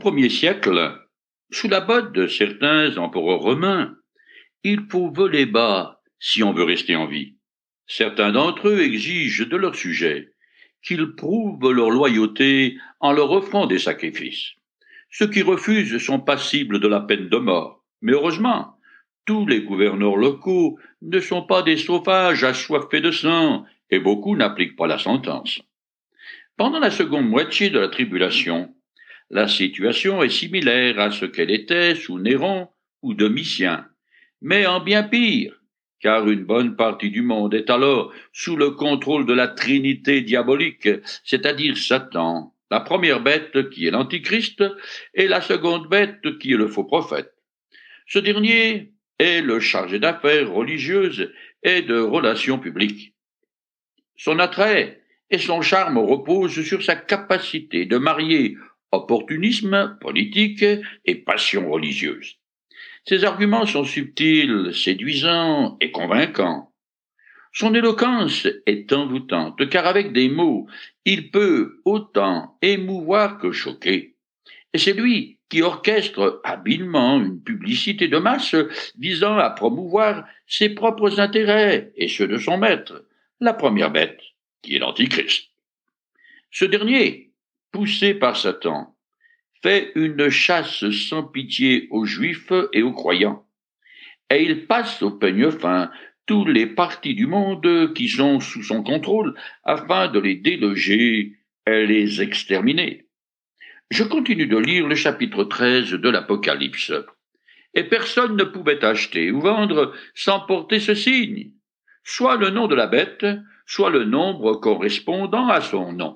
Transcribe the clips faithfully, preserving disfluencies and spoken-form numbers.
premier siècle, sous la botte de certains empereurs romains, il faut voler bas si on veut rester en vie. Certains d'entre eux exigent de leurs sujets qu'ils prouvent leur loyauté en leur offrant des sacrifices. Ceux qui refusent sont passibles de la peine de mort. Mais heureusement, tous les gouverneurs locaux ne sont pas des sauvages assoiffés de sang, et beaucoup n'appliquent pas la sentence. Pendant la seconde moitié de la tribulation, la situation est similaire à ce qu'elle était sous Néron ou Domitien, mais en bien pire, car une bonne partie du monde est alors sous le contrôle de la Trinité diabolique, c'est-à-dire Satan, la première bête qui est l'Antichrist et la seconde bête qui est le faux prophète. Ce dernier est le chargé d'affaires religieuses et de relations publiques. Son attrait et son charme reposent sur sa capacité de marier opportunisme politique et passion religieuse. Ses arguments sont subtils, séduisants et convaincants. Son éloquence est envoûtante, car avec des mots, il peut autant émouvoir que choquer. Et c'est lui qui orchestre habilement une publicité de masse visant à promouvoir ses propres intérêts et ceux de son maître, la première bête, qui est l'Antichrist. Ce dernier, poussé par Satan, fait une chasse sans pitié aux Juifs et aux croyants, et il passe au peigne fin tous les partis du monde qui sont sous son contrôle afin de les déloger et les exterminer. Je continue de lire le chapitre treize de l'Apocalypse, et personne ne pouvait acheter ou vendre sans porter ce signe, soit le nom de la bête, soit le nombre correspondant à son nom.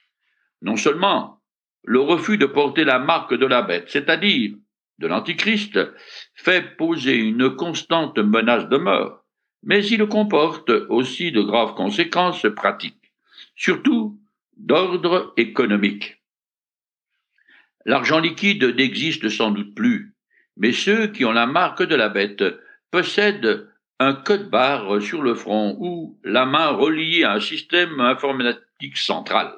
Non seulement le refus de porter la marque de la bête, c'est-à-dire de l'Antichrist, fait poser une constante menace de mort, mais il comporte aussi de graves conséquences pratiques, surtout d'ordre économique. L'argent liquide n'existe sans doute plus, mais ceux qui ont la marque de la bête possèdent un code-barre sur le front ou la main reliée à un système informatique central.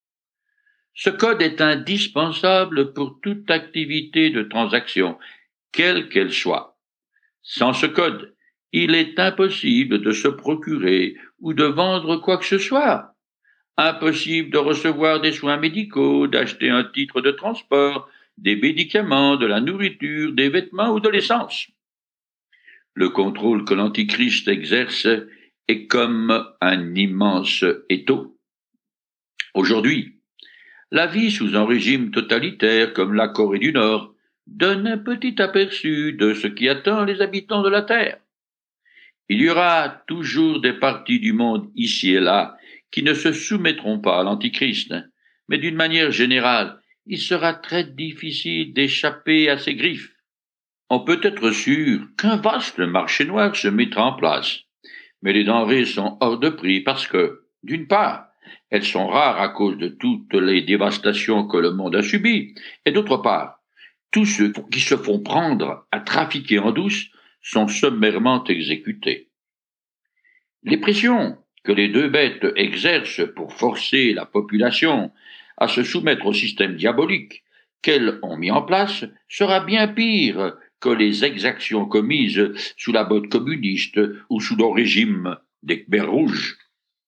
Ce code est indispensable pour toute activité de transaction, quelle qu'elle soit. Sans ce code, il est impossible de se procurer ou de vendre quoi que ce soit. Impossible de recevoir des soins médicaux, d'acheter un titre de transport, des médicaments, de la nourriture, des vêtements ou de l'essence. Le contrôle que l'Antichrist exerce est comme un immense étau. Aujourd'hui, la vie sous un régime totalitaire comme la Corée du Nord donne un petit aperçu de ce qui attend les habitants de la Terre. Il y aura toujours des parties du monde ici et là qui ne se soumettront pas à l'Antichrist, mais d'une manière générale, il sera très difficile d'échapper à ses griffes. On peut être sûr qu'un vaste marché noir se mettra en place, mais les denrées sont hors de prix parce que, d'une part, elles sont rares à cause de toutes les dévastations que le monde a subies, et d'autre part, tous ceux qui se font prendre à trafiquer en douce sont sommairement exécutés. Les pressions que les deux bêtes exercent pour forcer la population à se soumettre au système diabolique qu'elles ont mis en place sera bien pire que les exactions commises sous la botte communiste ou sous le régime des Khmers rouges.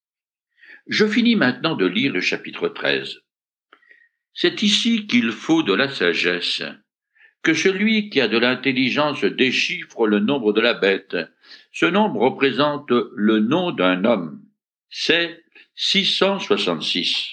Je finis maintenant de lire le chapitre treize. C'est ici qu'il faut de la sagesse, que celui qui a de l'intelligence déchiffre le nombre de la bête. Ce nombre représente le nom d'un homme. C'est six cent soixante-six.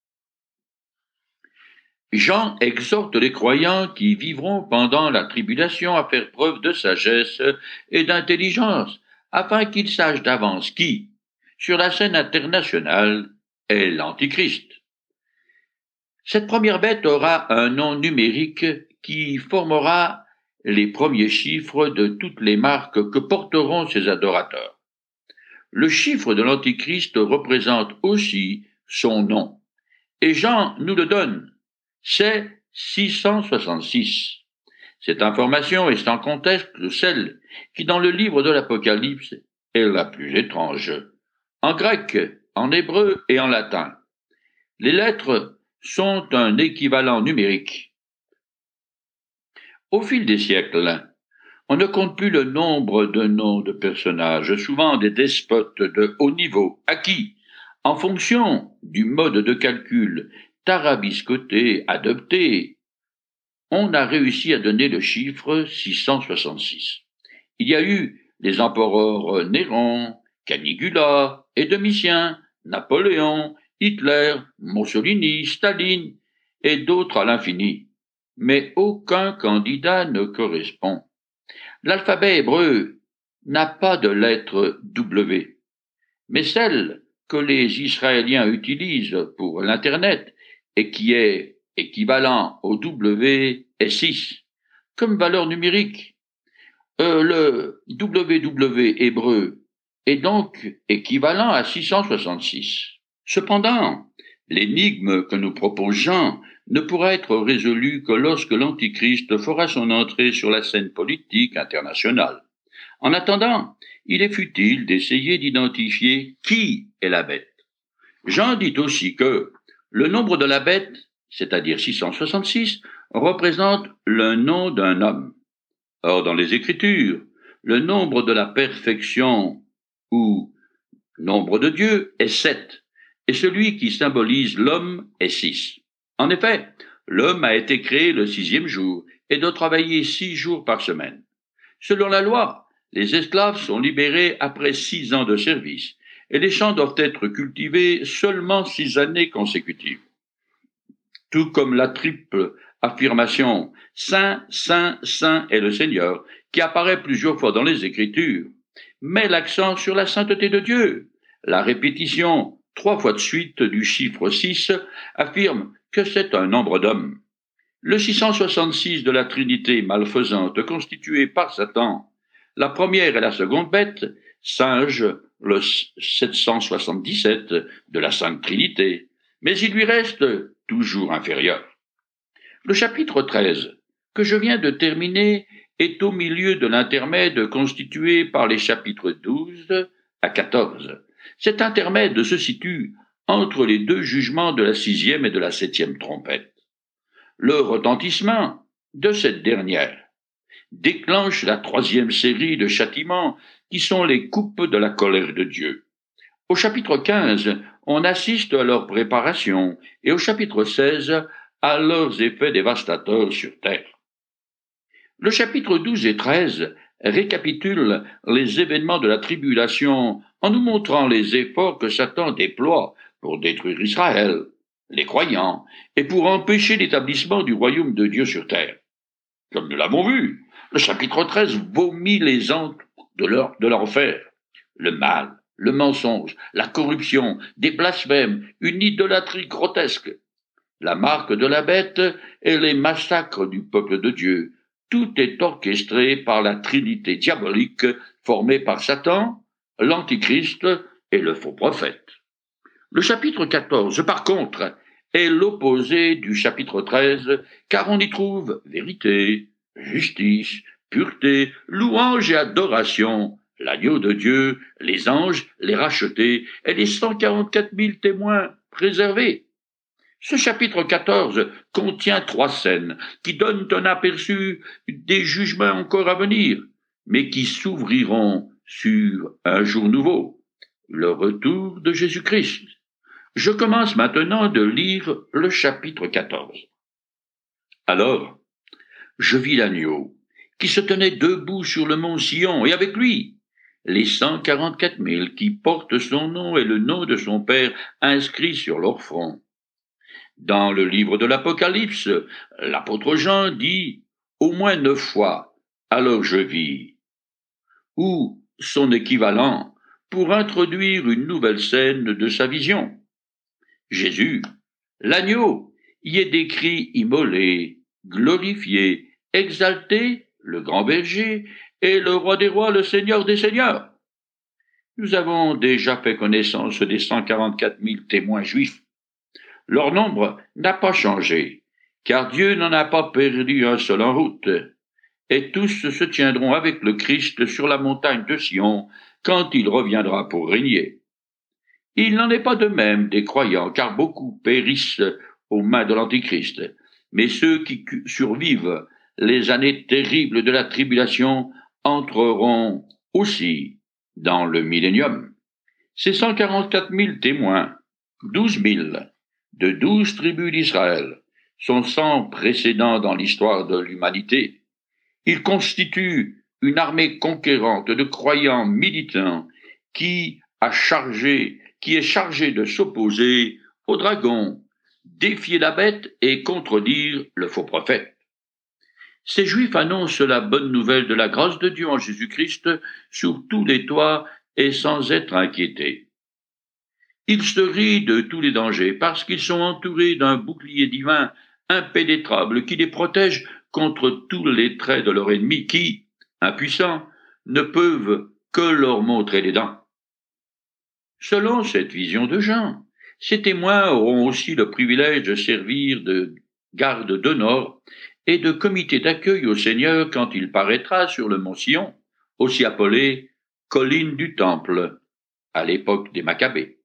Jean exhorte les croyants qui vivront pendant la tribulation à faire preuve de sagesse et d'intelligence, afin qu'ils sachent d'avance qui, sur la scène internationale, est l'Antichrist. Cette première bête aura un nom numérique qui formera les premiers chiffres de toutes les marques que porteront ses adorateurs. Le chiffre de l'Antichrist représente aussi son nom, et Jean nous le donne. C'est six cent soixante-six. Cette information est sans conteste celle qui, dans le livre de l'Apocalypse, est la plus étrange. En grec, en hébreu et en latin, les lettres sont un équivalent numérique. Au fil des siècles, on ne compte plus le nombre de noms de personnages, souvent des despotes de haut niveau, à qui, en fonction du mode de calcul tarabiscoté adopté, on a réussi à donner le chiffre six cent soixante-six. Il y a eu les empereurs Néron, Caligula et Domitien, Napoléon, Hitler, Mussolini, Staline et d'autres à l'infini. Mais aucun candidat ne correspond. L'alphabet hébreu n'a pas de lettre W, mais celle que les Israéliens utilisent pour l'Internet et qui est équivalent au W est six, comme valeur numérique. Euh, le W W hébreu est donc équivalent à six cent soixante-six. Cependant, l'énigme que nous propose Jean ne pourra être résolue que lorsque l'Antichrist fera son entrée sur la scène politique internationale. En attendant, il est futile d'essayer d'identifier qui est la bête. Jean dit aussi que le nombre de la bête, c'est-à-dire six cent soixante-six, représente le nom d'un homme. Or, dans les Écritures, le nombre de la perfection, ou nombre de Dieu, est sept, et celui qui symbolise l'homme est six. En effet, l'homme a été créé le sixième jour et doit travailler six jours par semaine. Selon la loi, les esclaves sont libérés après six ans de service, et les champs doivent être cultivés seulement six années consécutives. Tout comme la triple affirmation « Saint, Saint, Saint est le Seigneur » qui apparaît plusieurs fois dans les Écritures, met l'accent sur la sainteté de Dieu. La répétition, trois fois de suite, du chiffre six affirme que c'est un nombre d'hommes. Le six cent soixante-six de la Trinité malfaisante constituée par Satan, la première et la seconde bête, singe le sept cent soixante-dix-sept de la Sainte Trinité, mais il lui reste toujours inférieur. Le chapitre treize, que je viens de terminer, est au milieu de l'intermède constitué par les chapitres douze à quatorze. Cet intermède se situe entre les deux jugements de la sixième et de la septième trompette. Le retentissement de cette dernière déclenche la troisième série de châtiments qui sont les coupes de la colère de Dieu. Au chapitre quinze, on assiste à leur préparation et au chapitre seize, à leurs effets dévastateurs sur terre. Le chapitre douze et treize récapitulent les événements de la tribulation en nous montrant les efforts que Satan déploie pour détruire Israël, les croyants, et pour empêcher l'établissement du royaume de Dieu sur terre. Comme nous l'avons vu, le chapitre treize vomit les encres de leur- de l'enfer, le mal, le mensonge, la corruption, des blasphèmes, une idolâtrie grotesque, la marque de la bête et les massacres du peuple de Dieu. Tout est orchestré par la trinité diabolique formée par Satan, l'Antichrist et le faux prophète. Le chapitre quatorze, par contre, est l'opposé du chapitre treize, car on y trouve vérité, justice, pureté, louange et adoration, l'agneau de Dieu, les anges, les rachetés et les cent quarante-quatre mille témoins préservés. Ce chapitre quatorze contient trois scènes qui donnent un aperçu des jugements encore à venir, mais qui s'ouvriront sur un jour nouveau, le retour de Jésus-Christ. Je commence maintenant de lire le chapitre quatorze. Alors, je vis l'agneau qui se tenait debout sur le mont Sion, et avec lui les cent quarante-quatre mille qui portent son nom et le nom de son Père inscrits sur leur front. Dans le livre de l'Apocalypse, l'apôtre Jean dit au moins neuf fois « alors je vis », ou son équivalent pour introduire une nouvelle scène de sa vision. Jésus, l'agneau, y est décrit immolé, glorifié, exalté, le grand berger, et le roi des rois, le seigneur des seigneurs. Nous avons déjà fait connaissance des cent quarante-quatre mille témoins juifs. Leur nombre n'a pas changé, car Dieu n'en a pas perdu un seul en route, et tous se tiendront avec le Christ sur la montagne de Sion quand il reviendra pour régner. Il n'en est pas de même des croyants, car beaucoup périssent aux mains de l'Antichrist, mais ceux qui survivent les années terribles de la tribulation entreront aussi dans le millénium. Ces cent quarante-quatre mille témoins, douze mille de douze tribus d'Israël, sont sans précédent dans l'histoire de l'humanité. Ils constituent une armée conquérante de croyants militants qui a chargé, qui est chargée de s'opposer au dragon, défier la bête et contredire le faux prophète. Ces Juifs annoncent la bonne nouvelle de la grâce de Dieu en Jésus-Christ sur tous les toits et sans être inquiétés. Ils se rient de tous les dangers parce qu'ils sont entourés d'un bouclier divin impénétrable qui les protège contre tous les traits de leur ennemi qui, impuissants, ne peuvent que leur montrer les dents. Selon cette vision de Jean, ces témoins auront aussi le privilège de servir de garde d'honneur et de comité d'accueil au Seigneur quand il paraîtra sur le mont Sion, aussi appelé colline du Temple, à l'époque des Maccabées.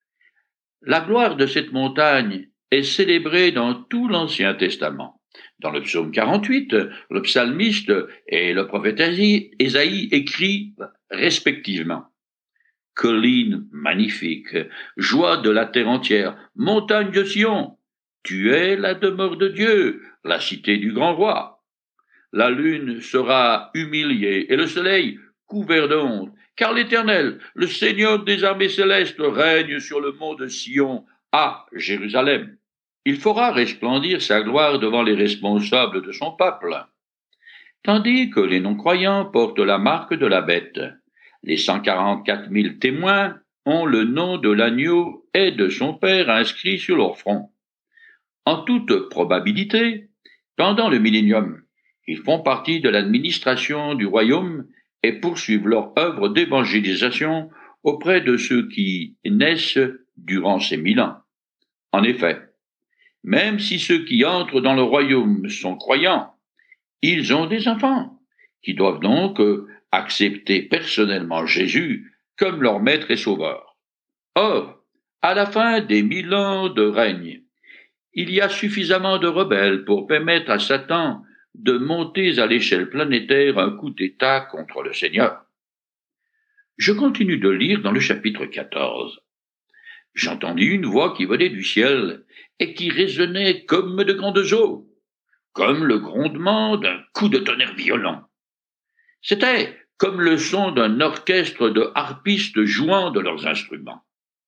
La gloire de cette montagne est célébrée dans tout l'Ancien Testament. Dans le psaume quarante-huit, le psalmiste et le prophète Ésaïe écrivent respectivement « Colline magnifique, joie de la terre entière, montagne de Sion, tu es la demeure de Dieu, la cité du grand roi. La lune sera humiliée et le soleil couvert de honte, car l'Éternel, le Seigneur des armées célestes, règne sur le mont de Sion, à Jérusalem. Il fera resplendir sa gloire devant les responsables de son peuple, tandis que les non-croyants portent la marque de la bête. Les cent quarante-quatre mille témoins ont le nom de l'agneau et de son père inscrit sur leur front. En toute probabilité, pendant le millénium, ils font partie de l'administration du royaume et poursuivent leur œuvre d'évangélisation auprès de ceux qui naissent durant ces mille ans. En effet, même si ceux qui entrent dans le royaume sont croyants, ils ont des enfants, qui doivent donc accepter personnellement Jésus comme leur maître et sauveur. Or, à la fin des mille ans de règne, il y a suffisamment de rebelles pour permettre à Satan de monter à l'échelle planétaire un coup d'État contre le Seigneur. Je continue de lire dans le chapitre quatorze. J'entendis une voix qui venait du ciel et qui résonnait comme de grandes eaux, comme le grondement d'un coup de tonnerre violent. C'était comme le son d'un orchestre de harpistes jouant de leurs instruments.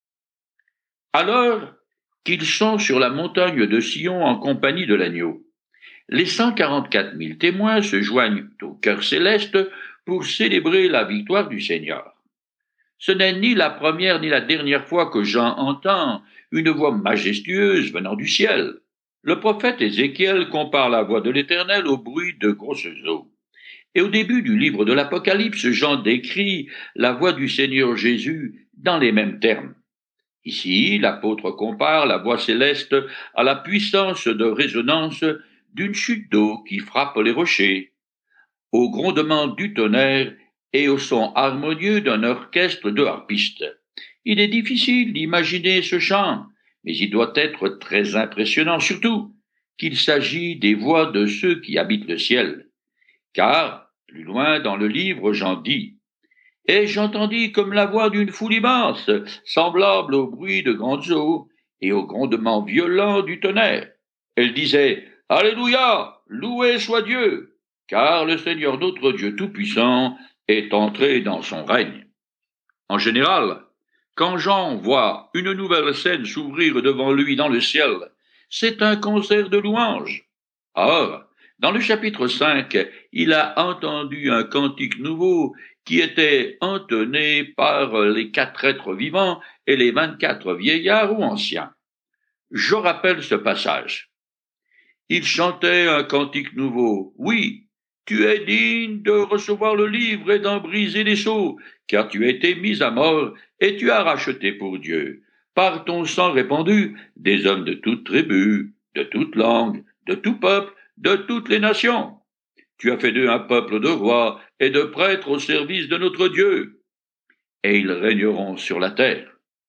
Alors qu'ils sont sur la montagne de Sion en compagnie de l'agneau, les cent quarante-quatre mille témoins se joignent au chœur céleste pour célébrer la victoire du Seigneur. Ce n'est ni la première ni la dernière fois que Jean entend une voix majestueuse venant du ciel. Le prophète Ézéchiel compare la voix de l'Éternel au bruit de grosses eaux. Et au début du livre de l'Apocalypse, Jean décrit la voix du Seigneur Jésus dans les mêmes termes. Ici, l'apôtre compare la voix céleste à la puissance de résonance d'une chute d'eau qui frappe les rochers, au grondement du tonnerre et au son harmonieux d'un orchestre de harpistes. Il est difficile d'imaginer ce chant, mais il doit être très impressionnant, surtout qu'il s'agit des voix de ceux qui habitent le ciel. Car, plus loin dans le livre, Jean dit « Et j'entendis comme la voix d'une foule immense, semblable au bruit de grandes eaux et au grondement violent du tonnerre. Elle disait « Alléluia, loué soit Dieu, car le Seigneur notre Dieu Tout-Puissant est entré dans son règne. » En général, quand Jean voit une nouvelle scène s'ouvrir devant lui dans le ciel, c'est un concert de louanges. Or, dans le chapitre cinq, il a entendu un cantique nouveau qui était entonné par les quatre êtres vivants et les vingt-quatre vieillards ou anciens. Je rappelle ce passage. Il chantait un cantique nouveau. Oui, tu es digne de recevoir le livre et d'en briser les sceaux, car tu as été mis à mort et tu as racheté pour Dieu, par ton sang répandu, des hommes de toute tribu, de toute langue, de tout peuple, de toutes les nations. Tu as fait d'eux un peuple de rois et de prêtres au service de notre Dieu, et ils régneront sur la terre.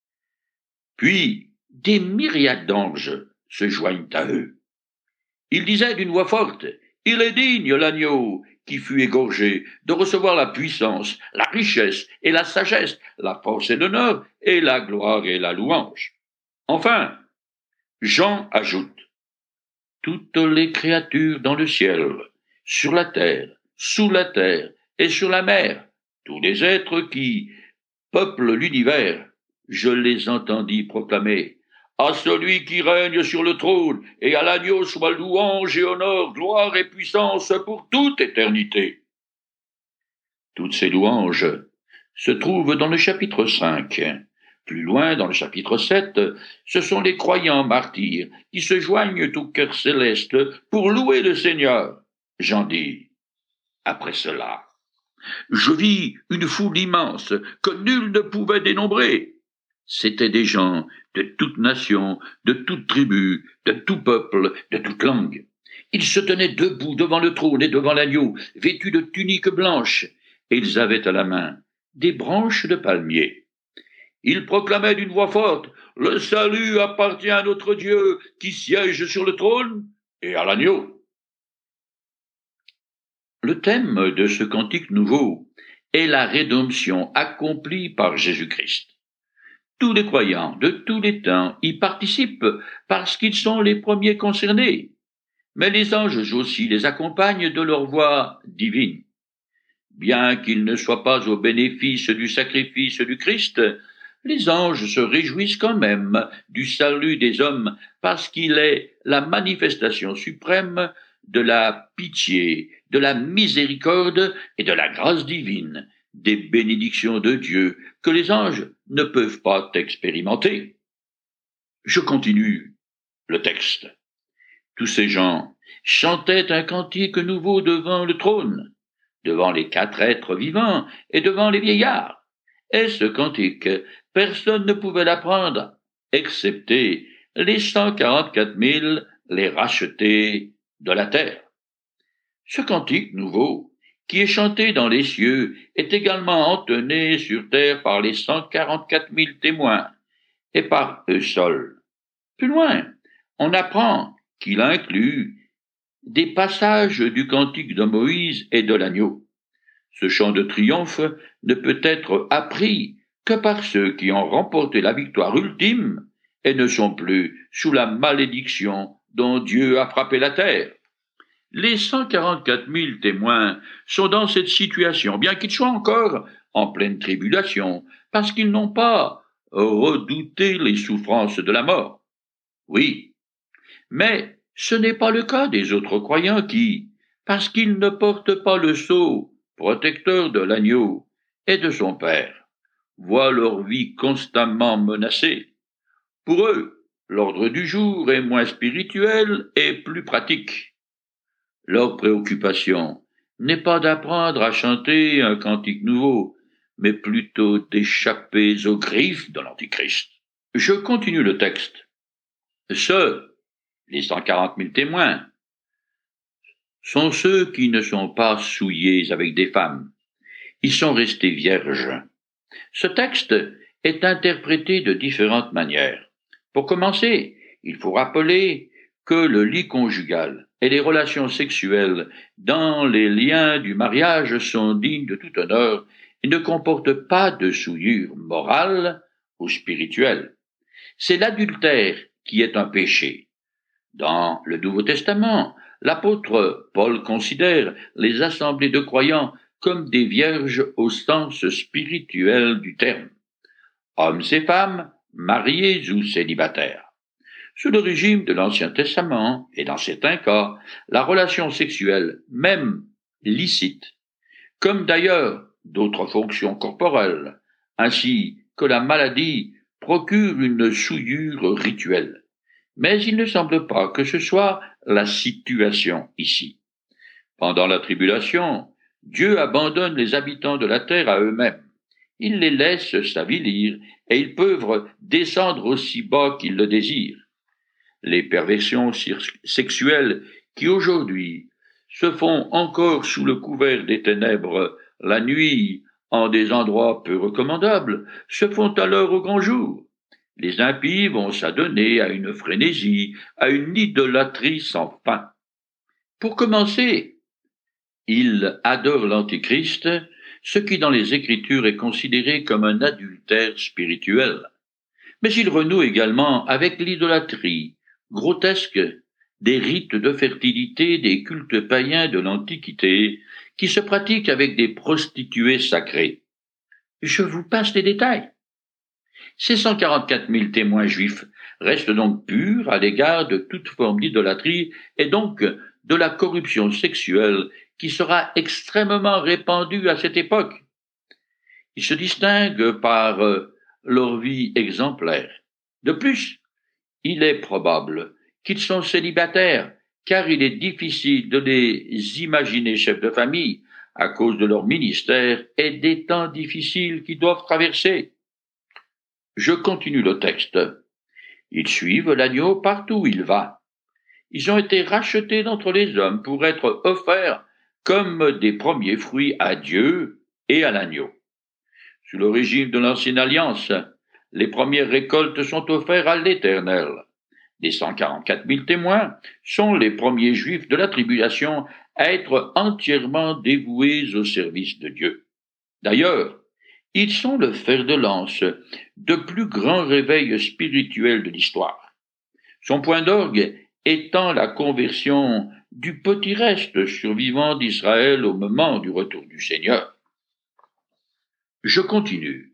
Puis des myriades d'anges se joignent à eux. Ils disaient d'une voix forte, Il est digne, l'agneau, qui fut égorgé, de recevoir la puissance, la richesse et la sagesse, la force et l'honneur, et la gloire et la louange. Enfin, Jean ajoute, toutes les créatures dans le ciel, sur la terre, sous la terre et sur la mer, tous les êtres qui peuplent l'univers, je les entendis proclamer, à celui qui règne sur le trône et à l'agneau soit louange et honneur, gloire et puissance pour toute éternité. Toutes ces louanges se trouvent dans le chapitre cinq. Plus loin, dans le chapitre sept, ce sont les croyants martyrs qui se joignent au cœur céleste pour louer le Seigneur. J'en dis, après cela, je vis une foule immense que nul ne pouvait dénombrer. C'étaient des gens de toute nation, de toute tribu, de tout peuple, de toute langue. Ils se tenaient debout devant le trône et devant l'agneau, vêtus de tuniques blanches, et ils avaient à la main des branches de palmier. Ils proclamaient d'une voix forte, « Le salut appartient à notre Dieu qui siège sur le trône et à l'agneau. » Le thème de ce cantique nouveau est la rédemption accomplie par Jésus-Christ. Tous les croyants de tous les temps y participent parce qu'ils sont les premiers concernés. Mais les anges aussi les accompagnent de leur voix divine. Bien qu'ils ne soient pas au bénéfice du sacrifice du Christ, les anges se réjouissent quand même du salut des hommes parce qu'il est la manifestation suprême de la pitié, de la miséricorde et de la grâce divine, des bénédictions de Dieu que les anges ne peuvent pas expérimenter. Je continue le texte. Tous ces gens chantaient un cantique nouveau devant le trône, devant les quatre êtres vivants et devant les vieillards. Et ce cantique, personne ne pouvait l'apprendre, excepté les cent quarante-quatre mille, les rachetés de la terre. Ce cantique nouveau, qui est chanté dans les cieux, est également entonné sur terre par les cent quarante-quatre mille témoins, et par eux seuls. Plus loin, on apprend qu'il inclut des passages du cantique de Moïse et de l'agneau. Ce chant de triomphe ne peut être appris que par ceux qui ont remporté la victoire ultime et ne sont plus sous la malédiction dont Dieu a frappé la terre. Les cent quarante-quatre mille témoins sont dans cette situation, bien qu'ils soient encore en pleine tribulation, parce qu'ils n'ont pas redouté les souffrances de la mort. Oui, mais ce n'est pas le cas des autres croyants qui, parce qu'ils ne portent pas le sceau protecteur de l'agneau et de son Père, voient leur vie constamment menacée. Pour eux, l'ordre du jour est moins spirituel et plus pratique. Leur préoccupation n'est pas d'apprendre à chanter un cantique nouveau, mais plutôt d'échapper aux griffes de l'Antichrist. Je continue le texte. Ceux, les cent quarante mille témoins, sont ceux qui ne sont pas souillés avec des femmes. Ils sont restés vierges. Ce texte est interprété de différentes manières. Pour commencer, il faut rappeler que le lit conjugal et les relations sexuelles dans les liens du mariage sont dignes de tout honneur et ne comportent pas de souillure morale ou spirituelle. C'est l'adultère qui est un péché. Dans le Nouveau Testament, l'apôtre Paul considère les assemblées de croyants comme des vierges au sens spirituel du terme. Hommes et femmes, mariés ou célibataires. Sous le régime de l'Ancien Testament, et dans certains cas, la relation sexuelle, même licite, comme d'ailleurs d'autres fonctions corporelles, ainsi que la maladie, procure une souillure rituelle. Mais il ne semble pas que ce soit la situation ici. Pendant la tribulation, Dieu abandonne les habitants de la terre à eux-mêmes. Il les laisse s'avilir et ils peuvent descendre aussi bas qu'ils le désirent. Les perversions sexuelles qui aujourd'hui se font encore sous le couvert des ténèbres la nuit en des endroits peu recommandables se font alors au grand jour. Les impies vont s'adonner à une frénésie, à une idolâtrie sans fin. Pour commencer, ils adorent l'Antichrist, ce qui dans les Écritures est considéré comme un adultère spirituel. Mais ils renouent également avec l'idolâtrie grotesque des rites de fertilité des cultes païens de l'Antiquité qui se pratiquent avec des prostituées sacrées. Je vous passe les détails. Ces cent quarante-quatre mille témoins juifs restent donc purs à l'égard de toute forme d'idolâtrie et donc de la corruption sexuelle qui sera extrêmement répandue à cette époque. Ils se distinguent par euh, leur vie exemplaire. De plus, il est probable qu'ils sont célibataires, car il est difficile de les imaginer chefs de famille à cause de leur ministère et des temps difficiles qu'ils doivent traverser. Je continue le texte. Ils suivent l'agneau partout où il va. Ils ont été rachetés d'entre les hommes pour être offerts comme des premiers fruits à Dieu et à l'agneau. Sous le régime de l'Ancienne Alliance, les premières récoltes sont offertes à l'Éternel. Les cent quarante-quatre mille témoins sont les premiers juifs de la tribulation à être entièrement dévoués au service de Dieu. D'ailleurs, ils sont le fer de lance de plus grands réveils spirituels de l'histoire. Son point d'orgue étant la conversion du petit reste survivant d'Israël au moment du retour du Seigneur. Je continue.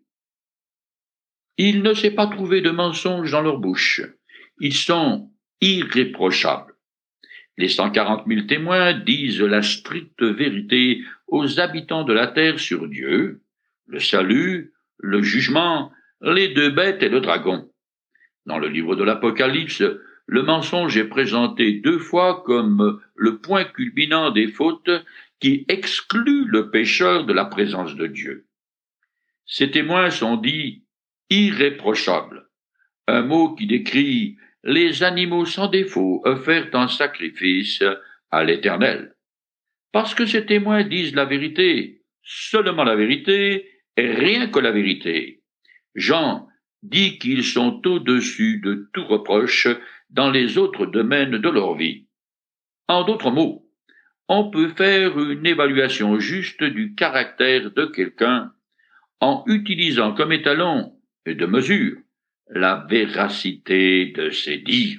Il ne s'est pas trouvé de mensonge dans leur bouche. Ils sont irréprochables. Les cent quarante mille témoins disent la stricte vérité aux habitants de la terre sur Dieu, le salut, le jugement, les deux bêtes et le dragon. Dans le livre de l'Apocalypse, le mensonge est présenté deux fois comme le point culminant des fautes qui exclut le pécheur de la présence de Dieu. Ces témoins sont dits irréprochables, un mot qui décrit les animaux sans défaut offerts en sacrifice à l'Éternel. Parce que ces témoins disent la vérité, seulement la vérité, et rien que la vérité. Jean dit qu'ils sont au-dessus de tout reproche dans les autres domaines de leur vie. En d'autres mots, on peut faire une évaluation juste du caractère de quelqu'un en utilisant comme étalon et de mesure la véracité de ses dires.